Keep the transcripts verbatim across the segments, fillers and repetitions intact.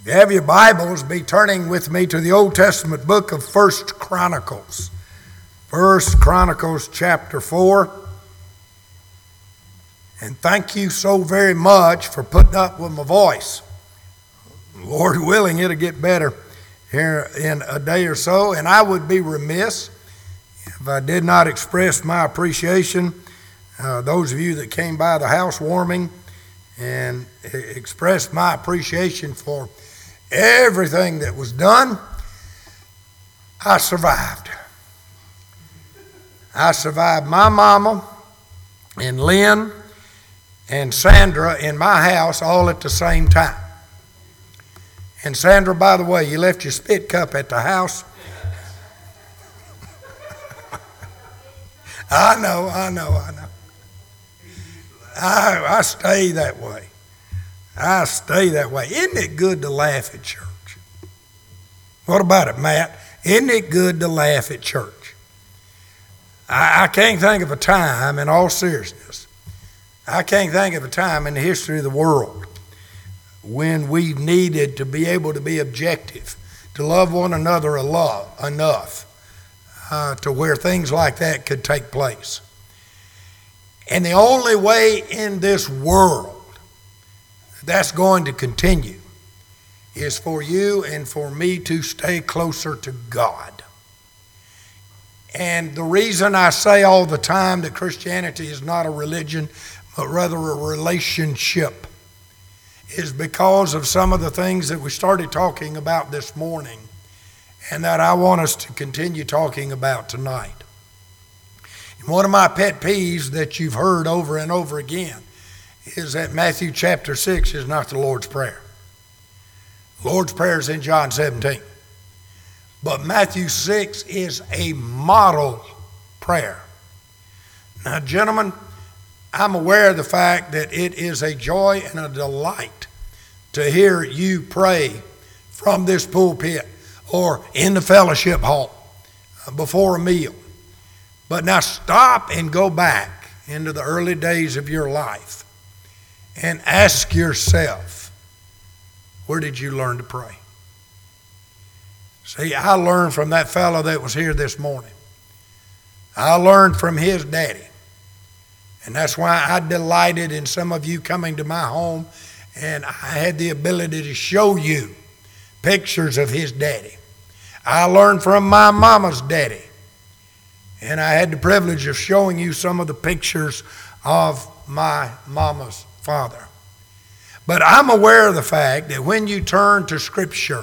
If you have your Bibles, be turning with me to the Old Testament book of First Chronicles. First Chronicles chapter four. And thank you so very much for putting up with my voice. Lord willing, it'll get better here in a day or so. And I would be remiss if I did not express my appreciation. Uh, those of you that came by the housewarming and expressed my appreciation for everything that was done. I survived. I survived my mama and Lynn and Sandra in my house all at the same time. And Sandra, by the way, you left your spit cup at the house. I know, I know, I know. I, I stay that way. I stay that way. Isn't it good to laugh at church? What about it, Matt? Isn't it good to laugh at church? I, I can't think of a time, in all seriousness, I can't think of a time in the history of the world when we've needed to be able to be objective, to love one another enough uh, to where things like that could take place. And the only way in this world that's going to continue is for you and for me to stay closer to God. And the reason I say all the time that Christianity is not a religion, but rather a relationship, is because of some of the things that we started talking about this morning and that I want us to continue talking about tonight. And one of my pet peeves that you've heard over and over again is that Matthew chapter six is not the Lord's Prayer. The Lord's Prayer is in John seventeen. But Matthew six is a model prayer. Now, gentlemen, I'm aware of the fact that it is a joy and a delight to hear you pray from this pulpit or in the fellowship hall before a meal. But now stop and go back into the early days of your life and ask yourself, where did you learn to pray? See, I learned from that fellow that was here this morning. I learned from his daddy. And that's why I delighted in some of you coming to my home, and I had the ability to show you pictures of his daddy. I learned from my mama's daddy. And I had the privilege of showing you some of the pictures of my mama's father. But I'm aware of the fact that when you turn to Scripture,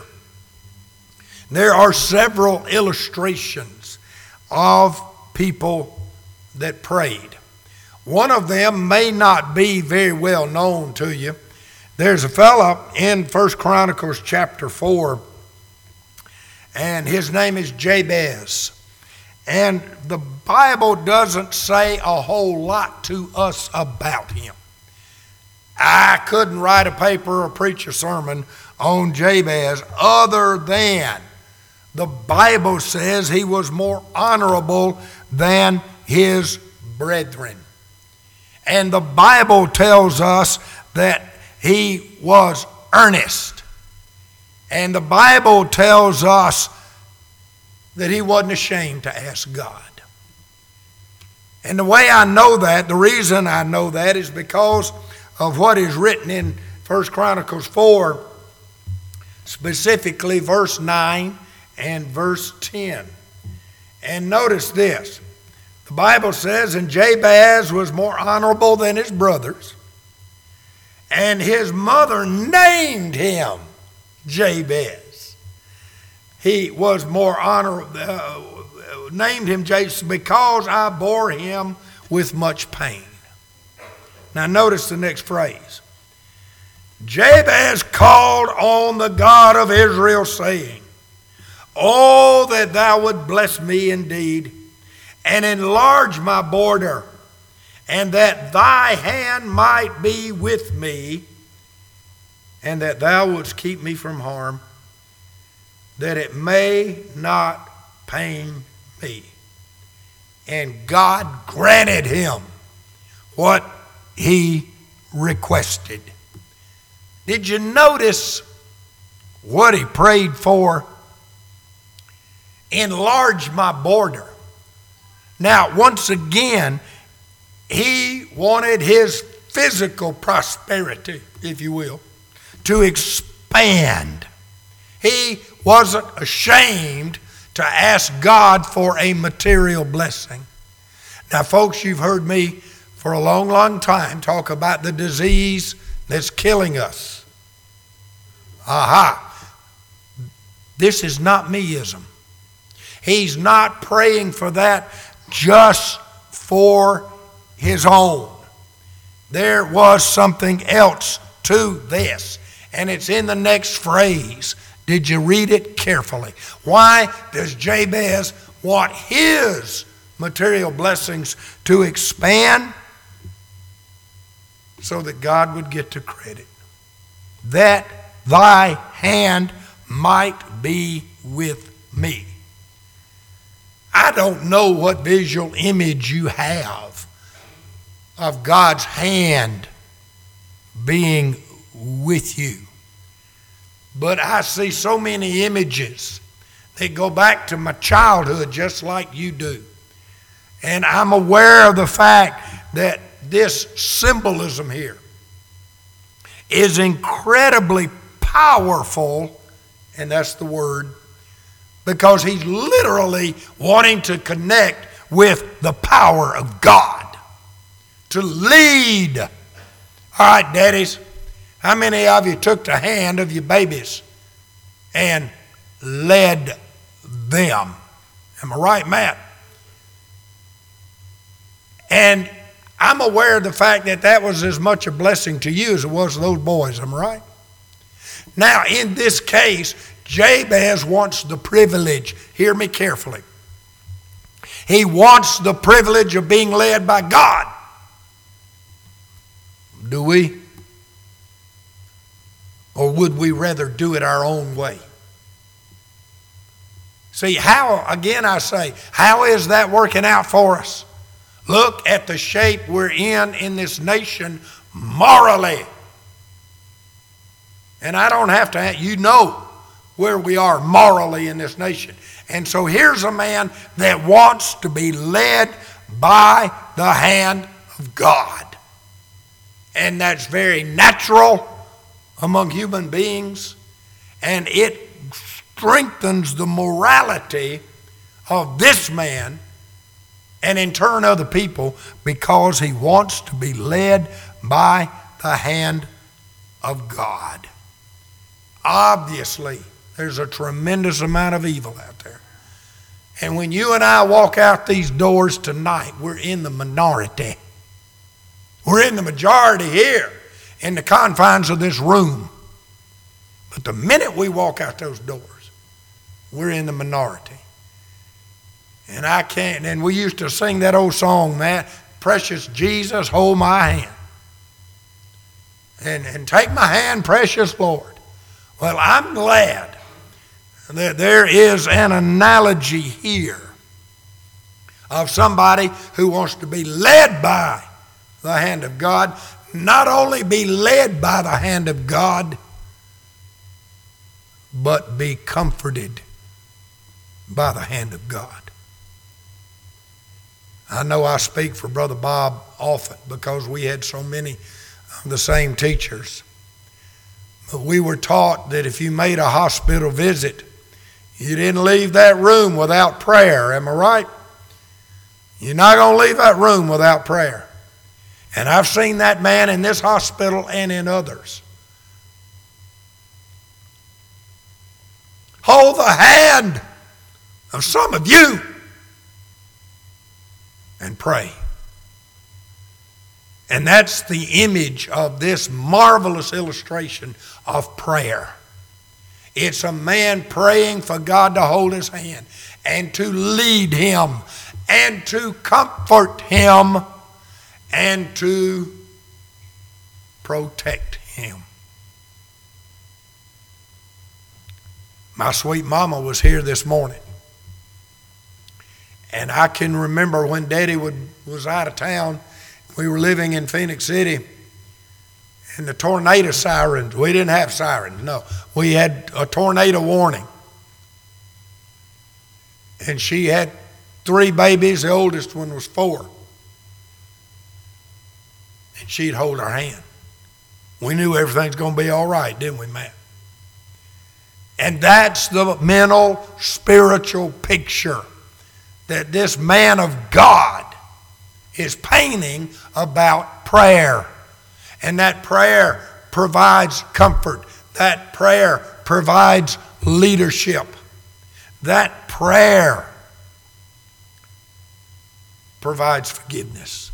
there are several illustrations of people that prayed. One of them may not be very well known to you. There's a fella in First Chronicles chapter four, and his name is Jabez. And the Bible doesn't say a whole lot to us about him. I couldn't write a paper or preach a sermon on Jabez other than the Bible says he was more honorable than his brethren. And the Bible tells us that he was earnest. And the Bible tells us that he wasn't ashamed to ask God. And the way I know that, the reason I know that is because of what is written in First Chronicles four, specifically verse nine and verse ten. And notice this. The Bible says, and Jabez was more honorable than his brothers, and his mother named him Jabez. He was more honorable, uh, named him Jabez because I bore him with much pain. Now notice the next phrase. Jabez called on the God of Israel, saying, oh, that thou would bless me indeed, and enlarge my border, and that thy hand might be with me, and that thou wouldst keep me from harm, that it may not pain me. And God granted him what he requested. Did you notice what he prayed for, enlarge my border. Now, once again, he wanted his physical prosperity, if you will, to expand. He wasn't ashamed to ask God for a material blessing. Now, folks, you've heard me for a long, long time talk about the disease that's killing us. Aha. This is not meism. He's not praying for that just for his own. There was something else to this, and it's in the next phrase. Did you read it carefully? Why does Jabez want his material blessings to expand? So that God would get the credit. That thy hand might be with me. I don't know what visual image you have of God's hand being with you. But I see so many images that go back to my childhood just like you do. And I'm aware of the fact that this symbolism here is incredibly powerful, and that's the word, because he's literally wanting to connect with the power of God, to lead. All right, daddies, how many of you took the hand of your babies and led them? Am I right, Matt? And I'm aware of the fact that that was as much a blessing to you as it was to those boys. Am I right? Now, in this case, Jabez wants the privilege. Hear me carefully. He wants the privilege of being led by God. Do we? Or would we rather do it our own way? See, how, again I say, how is that working out for us? Look at the shape we're in in this nation morally. And I don't have to, you know where we are morally in this nation. And so here's a man that wants to be led by the hand of God. And that's very natural among human beings. And it strengthens the morality of this man and in turn other people, because he wants to be led by the hand of God. Obviously, there's a tremendous amount of evil out there. And when you and I walk out these doors tonight, we're in the minority. We're in the majority here, in the confines of this room. But the minute we walk out those doors, we're in the minority. And I can't, and we used to sing that old song, man, precious Jesus, hold my hand. And, and take my hand, precious Lord. Well, I'm glad that there is an analogy here of somebody who wants to be led by the hand of God, not only be led by the hand of God, but be comforted by the hand of God. I know I speak for Brother Bob often because we had so many of the same teachers. But we were taught that if you made a hospital visit, you didn't leave that room without prayer. Am I right? You're not going to leave that room without prayer. And I've seen that man in this hospital and in others. Hold the hand of some of you and pray. And that's the image of this marvelous illustration of prayer. It's a man praying for God to hold his hand and to lead him and to comfort him and to protect him. My sweet mama was here this morning. And I can remember when Daddy would, was out of town, we were living in Phoenix City, And the tornado sirens, we didn't have sirens, no. We had a tornado warning. And she had three babies, the oldest one was four. And she'd hold our hand. We knew everything's going to be all right, didn't we, Matt? And that's the mental, spiritual picture that this man of God is painting about prayer. And that prayer provides comfort. That prayer provides leadership. That prayer provides forgiveness.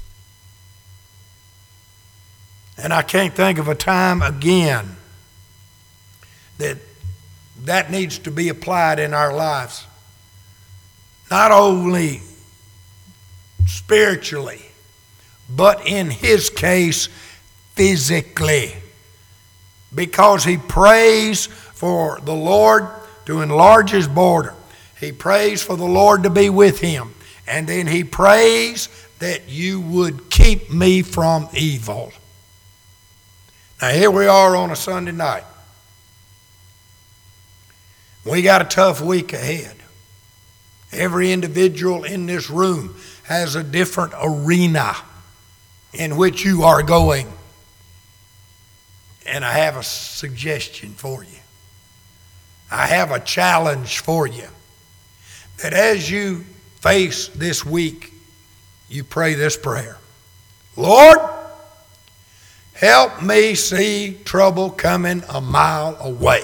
And I can't think of a time again that that needs to be applied in our lives. Not only spiritually, but in his case, physically. Because he prays for the Lord to enlarge his border. He prays for the Lord to be with him. And then he prays that you would keep me from evil. Now here we are on a Sunday night. We got a tough week ahead. Every individual in this room has a different arena in which you are going. And I have a suggestion for you. I have a challenge for you. That as you face this week, you pray this prayer. Lord, help me see trouble coming a mile away.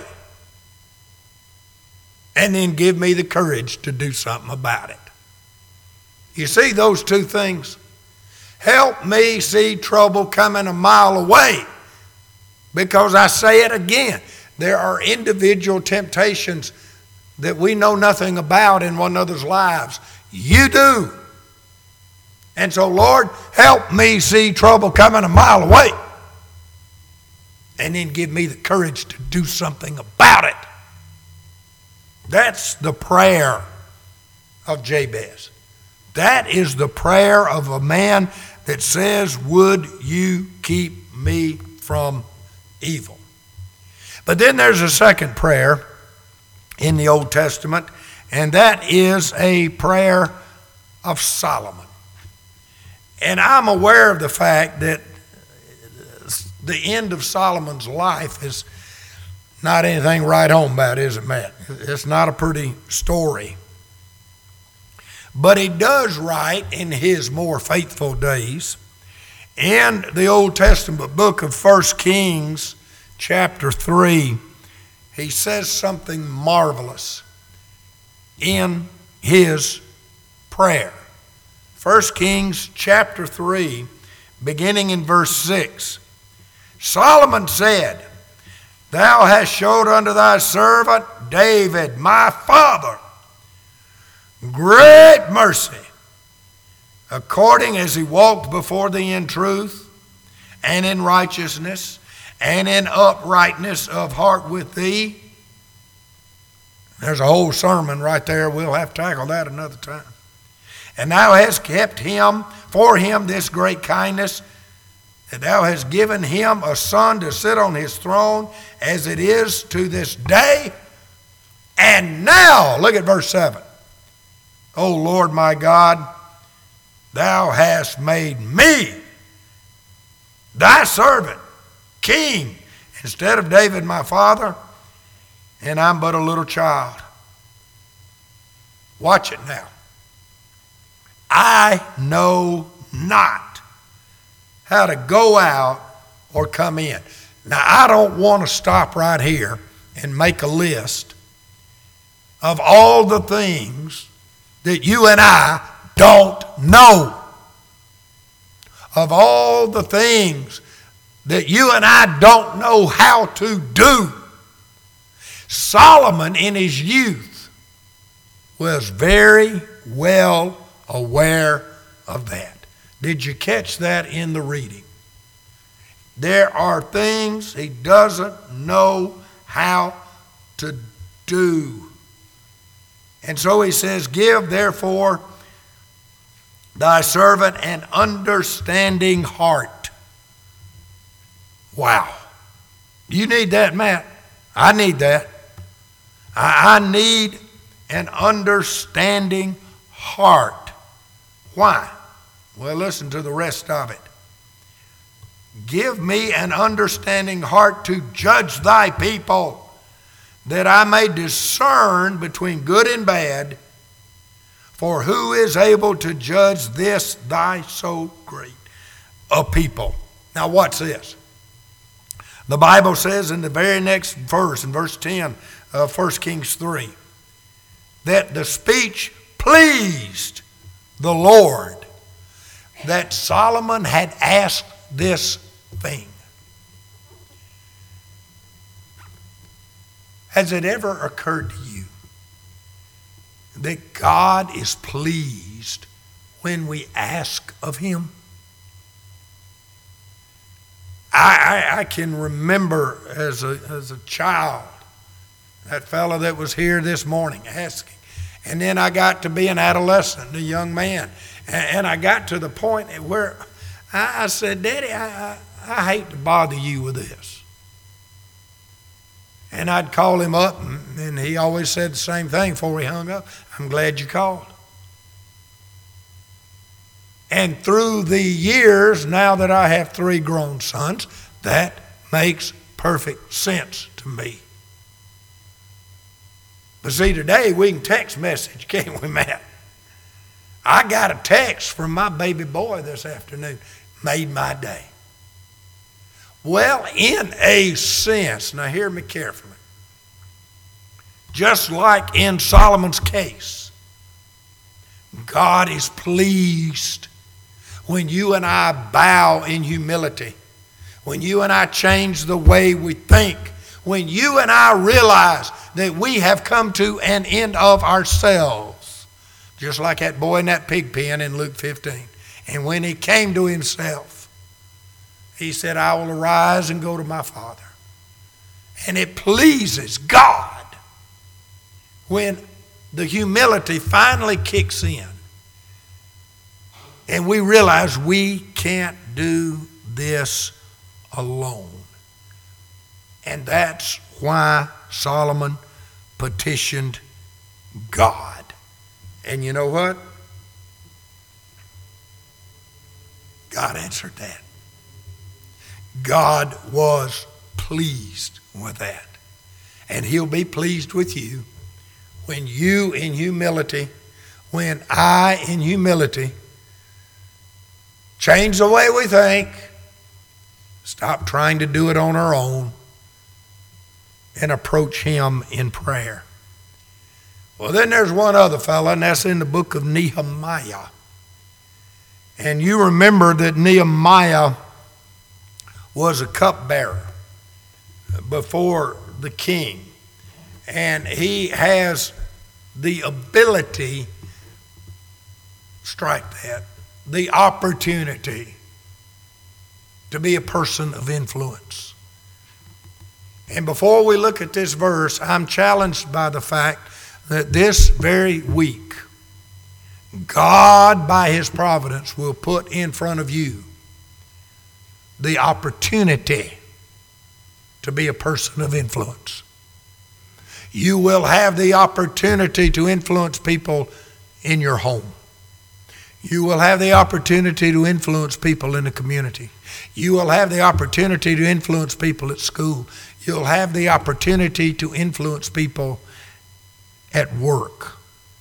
And then give me the courage to do something about it. You see those two things? Help me see trouble coming a mile away. Because I say it again, there are individual temptations that we know nothing about in one another's lives. You do. And so, Lord, help me see trouble coming a mile away. And then give me the courage to do something about it. That's the prayer of Jabez. That is the prayer of a man that says, would you keep me from evil? But then there's a second prayer in the Old Testament, and that is a prayer of Solomon. And I'm aware of the fact that the end of Solomon's life is not anything to write home about, is it, Matt? It's not a pretty story. But he does write in his more faithful days in the Old Testament book of First Kings, chapter three, he says something marvelous in his prayer. First Kings, chapter three, beginning in verse six. Solomon said, Thou hast showed unto thy servant David, my father, great mercy, according as he walked before thee in truth, and in righteousness, and in uprightness of heart with thee. There's a whole sermon right there. We'll have to tackle that another time. And thou hast kept him, for him this great kindness, that thou hast given him a son to sit on his throne, as it is to this day. And now, look at verse seven. O Lord my God, thou hast made me thy servant king instead of David my father, and I'm but a little child. Watch it now. I know not how to go out or come in. Now, I don't want to stop right here and make a list of all the things that you and I don't know. Of all the things that you and I don't know how to do. Solomon in his youth was very well aware of that. Did you catch that in the reading? There are things he doesn't know how to do. And so he says, Give therefore thy servant an understanding heart. Wow. Do you need that, Matt? I need that. I, I need an understanding heart. Why? Well, listen to the rest of it. Give me an understanding heart to judge thy people, that I may discern between good and bad. For who is able to judge this thy so great a people? Now what's this? The Bible says in the very next verse, in verse ten of First Kings three, that the speech pleased the Lord, that Solomon had asked this thing. Has it ever occurred to you that God is pleased when we ask of Him? I, I, I can remember as a, as a child, that fellow that was here this morning asking. And then I got to be an adolescent, a young man. And, and I got to the point where I, I said, Daddy, I, I, I hate to bother you with this. And I'd call him up, and, and he always said the same thing before he hung up. I'm glad you called. And through the years, now that I have three grown sons, that makes perfect sense to me. But see, today we can text message, can't we, Matt? I got a text from my baby boy this afternoon. Made my day. Well, in a sense, now hear me carefully. Just like in Solomon's case, God is pleased when you and I bow in humility, when you and I change the way we think, when you and I realize that we have come to an end of ourselves, just like that boy in that pig pen in Luke fifteen. And when he came to himself, he said, I will arise and go to my Father. And it pleases God when the humility finally kicks in and we realize we can't do this alone. And that's why Solomon petitioned God. And you know what? God answered that. God was pleased with that. And He'll be pleased with you when you in humility, when I in humility, change the way we think, stop trying to do it on our own, and approach Him in prayer. Well, then there's one other fella, and that's in the book of Nehemiah. And you remember that Nehemiah was a cupbearer before the king. And he has the ability, strike that, the opportunity to be a person of influence. And before we look at this verse, I'm challenged by the fact that this very week, God, by His providence, will put in front of you the opportunity to be a person of influence. You will have the opportunity to influence people in your home. You will have the opportunity to influence people in the community. You will have the opportunity to influence people at school. You'll have the opportunity to influence people at work.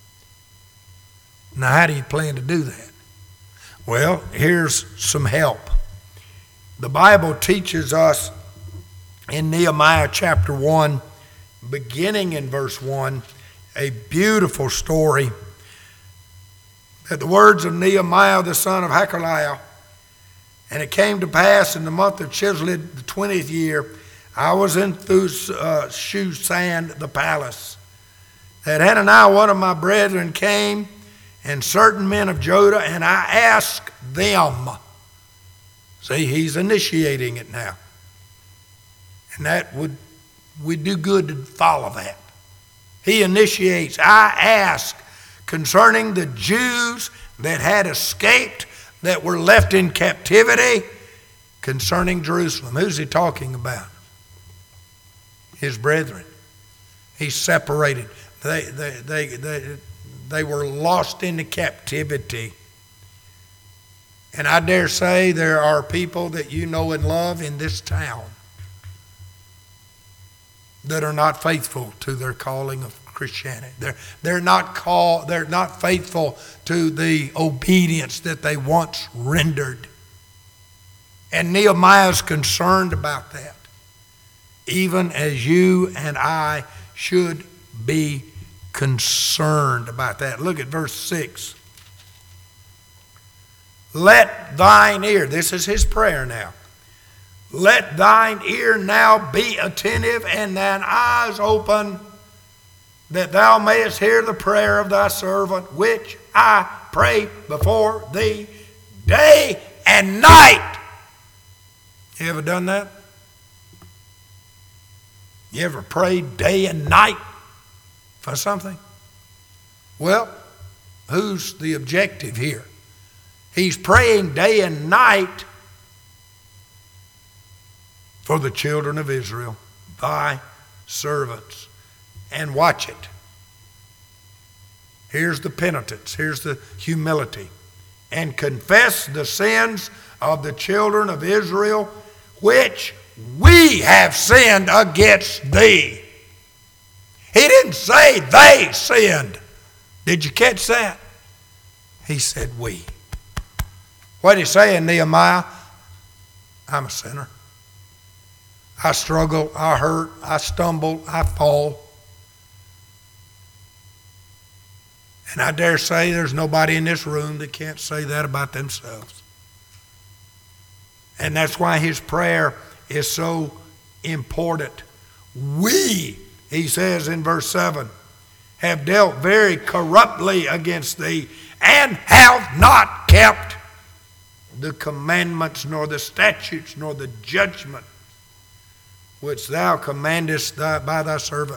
Now, how do you plan to do that? Well, here's some help. The Bible teaches us in Nehemiah chapter one, beginning in verse one, a beautiful story that the words of Nehemiah the son of Hakaliah, and it came to pass in the month of Chisled, the twentieth year, I was in Thus, uh, Shushan the palace, that Hananiah, one of my brethren, came, and certain men of Judah, and I asked them. See, he's initiating it now. And that would, we'd do good to follow that. He initiates. I ask concerning the Jews that had escaped, that were left in captivity, concerning Jerusalem. Who's he talking about? His brethren. He's separated. They, they, they, they, they were lost into captivity. And I dare say there are people that you know and love in this town that are not faithful to their calling of Christianity. They're, they're, not call, they're not faithful to the obedience that they once rendered. And Nehemiah is concerned about that, even as you and I should be concerned about that. Look at verse six. Let thine ear, this is his prayer now. Let thine ear now be attentive and thine eyes open, that thou mayest hear the prayer of thy servant, which I pray before thee day and night. You ever done that? You ever prayed day and night for something? Well, who's the objective here? He's praying day and night for the children of Israel, thy servants. And watch it. Here's the penitence. Here's the humility. And confess the sins of the children of Israel, which we have sinned against thee. He didn't say they sinned. Did you catch that? He said we. What did he say in Nehemiah? I'm a sinner. I struggle, I hurt, I stumble, I fall. And I dare say there's nobody in this room that can't say that about themselves. And that's why his prayer is so important. We, he says in verse seven, have dealt very corruptly against thee, and have not kept the commandments, nor the statutes, nor the judgment which thou commandest thy, by thy servant.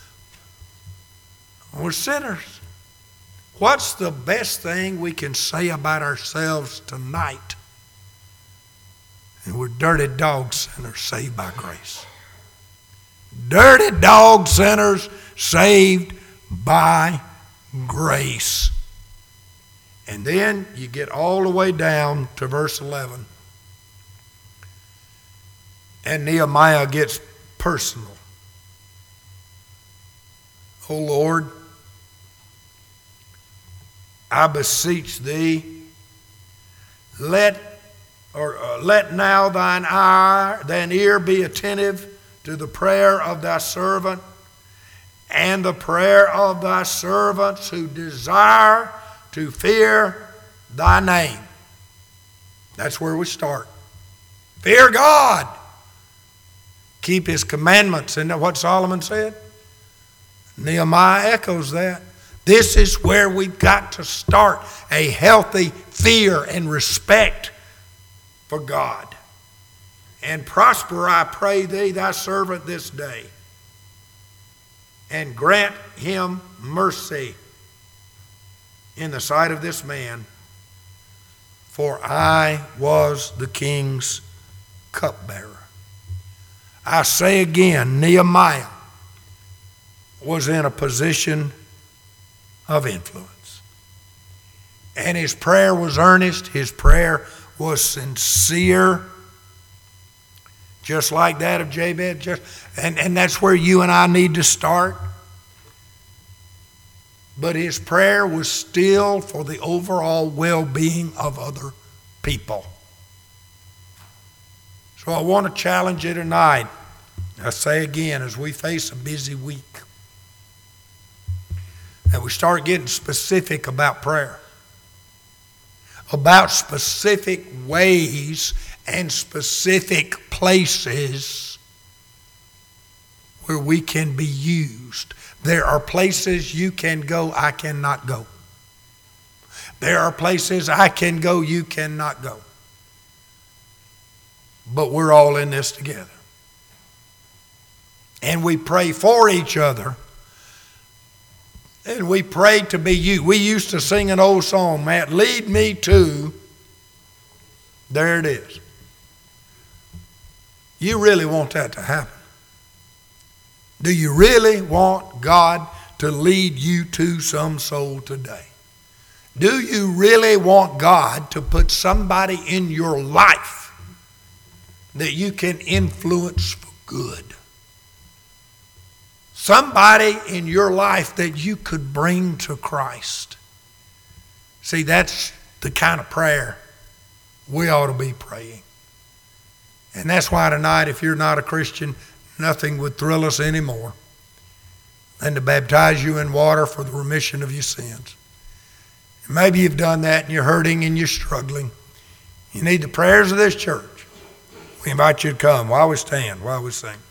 We're sinners. What's the best thing we can say about ourselves tonight? And we're dirty dog sinners saved by grace. Dirty dog sinners saved by grace. And then you get all the way down to verse eleven. And Nehemiah gets personal. O Lord, I beseech thee, let or uh, let now thine eye, thine ear be attentive to the prayer of thy servant and the prayer of thy servants who desire to fear thy name. That's where we start. Fear God. Keep his commandments. Isn't that what Solomon said? Nehemiah echoes that. This is where we've got to start a healthy fear and respect for God. And prosper, I pray thee, thy servant this day, and grant him mercy in the sight of this man, for I was the king's cupbearer. I say again, Nehemiah was in a position of influence. And his prayer was earnest. His prayer was sincere. Just like that of Jabez. Just, and, and that's where you and I need to start. But his prayer was still for the overall well-being of other people. So I want to challenge you tonight. I say again, as we face a busy week, and we start getting specific about prayer, about specific ways and specific places where we can be used. There are places you can go, I cannot go. There are places I can go, you cannot go. But we're all in this together. And we pray for each other. And we pray to be you. We used to sing an old song, Matt, lead me to, there it is. You really want that to happen? Do you really want God to lead you to some soul today? Do you really want God to put somebody in your life that you can influence for good? Somebody in your life that you could bring to Christ. See, that's the kind of prayer we ought to be praying. And that's why tonight, if you're not a Christian, nothing would thrill us anymore than to baptize you in water for the remission of your sins. And maybe you've done that and you're hurting and you're struggling. You need the prayers of this church. We invite you to come while we stand, while we sing.